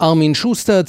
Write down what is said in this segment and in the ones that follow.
Armin Schuster,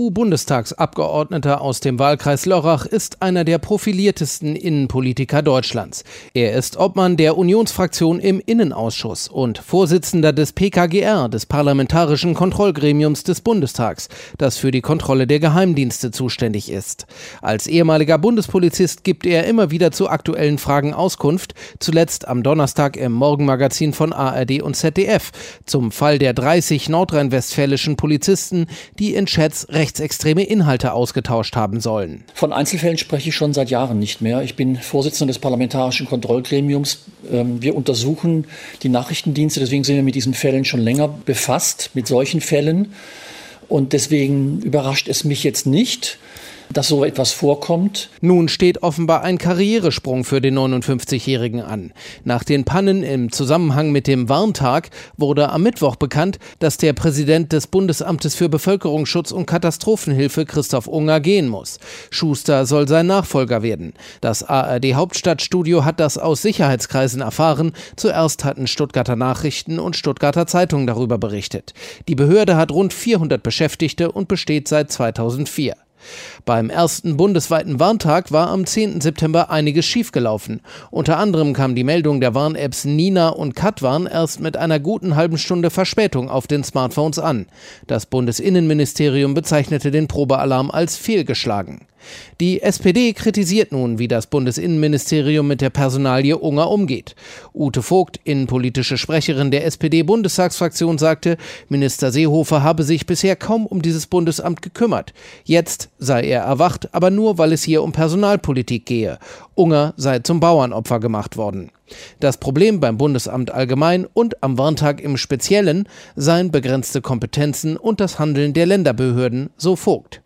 CDU-Bundestagsabgeordneter aus dem Wahlkreis Lörrach, ist einer der profiliertesten Innenpolitiker Deutschlands. Er ist Obmann der Unionsfraktion im Innenausschuss und Vorsitzender des PKGR, des Parlamentarischen Kontrollgremiums des Bundestags, das für die Kontrolle der Geheimdienste zuständig ist. Als ehemaliger Bundespolizist gibt er immer wieder zu aktuellen Fragen Auskunft, zuletzt am Donnerstag im Morgenmagazin von ARD und ZDF, zum Fall der 30 nordrhein-westfälischen Polizisten, die in Chats rechtsextreme Inhalte ausgetauscht haben sollen. Von Einzelfällen spreche ich schon seit Jahren nicht mehr. Ich bin Vorsitzender des Parlamentarischen Kontrollgremiums. Wir untersuchen die Nachrichtendienste, deswegen sind wir mit diesen Fällen schon länger befasst, mit solchen Fällen. Und deswegen überrascht es mich jetzt nicht, dass so etwas vorkommt. Nun steht offenbar ein Karrieresprung für den 59-Jährigen an. Nach den Pannen im Zusammenhang mit dem Warntag wurde am Mittwoch bekannt, dass der Präsident des Bundesamtes für Bevölkerungsschutz und Katastrophenhilfe, Christoph Unger, gehen muss. Schuster soll sein Nachfolger werden. Das ARD-Hauptstadtstudio hat das aus Sicherheitskreisen erfahren. Zuerst hatten Stuttgarter Nachrichten und Stuttgarter Zeitung darüber berichtet. Die Behörde hat rund 400 Beschäftigte und besteht seit 2004. Beim ersten bundesweiten Warntag war am 10. September einiges schiefgelaufen. Unter anderem kam die Meldung der Warn-Apps Nina und Katwarn erst mit einer guten halben Stunde Verspätung auf den Smartphones an. Das Bundesinnenministerium bezeichnete den Probealarm als fehlgeschlagen. Die SPD kritisiert nun, wie das Bundesinnenministerium mit der Personalie Unger umgeht. Ute Vogt, innenpolitische Sprecherin der SPD-Bundestagsfraktion, sagte, Minister Seehofer habe sich bisher kaum um dieses Bundesamt gekümmert. Jetzt sei er erwacht, aber nur, weil es hier um Personalpolitik gehe. Unger sei zum Bauernopfer gemacht worden. Das Problem beim Bundesamt allgemein und am Warntag im Speziellen seien begrenzte Kompetenzen und das Handeln der Länderbehörden, so Vogt.